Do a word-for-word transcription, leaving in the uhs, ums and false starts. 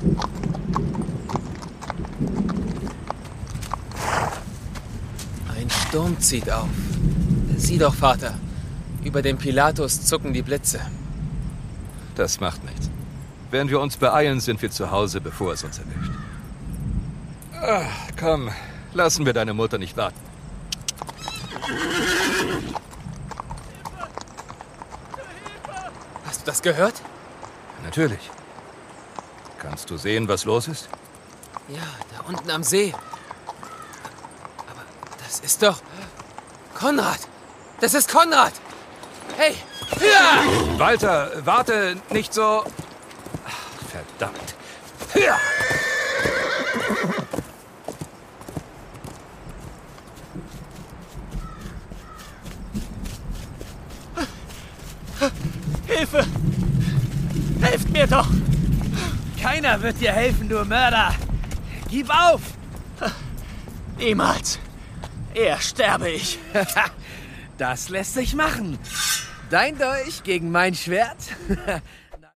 Ein Sturm zieht auf. Sieh doch, Vater. Über dem Pilatus zucken die Blitze. Das macht nichts. Wenn wir uns beeilen, sind wir zu Hause, bevor es uns erwischt. Ach, komm, lassen wir deine Mutter nicht warten. Hast du das gehört? Natürlich. Kannst du sehen, was los ist? Ja, da unten am See. Aber das ist doch... Konrad! Das ist Konrad! Hey! Ja! Walter, warte, nicht so... Ach, verdammt. Ja! Hilfe! Helft mir doch! Keiner wird dir helfen, du Mörder! Gib auf! Niemals! Eher sterbe ich! Das lässt sich machen. Dein Dolch gegen mein Schwert?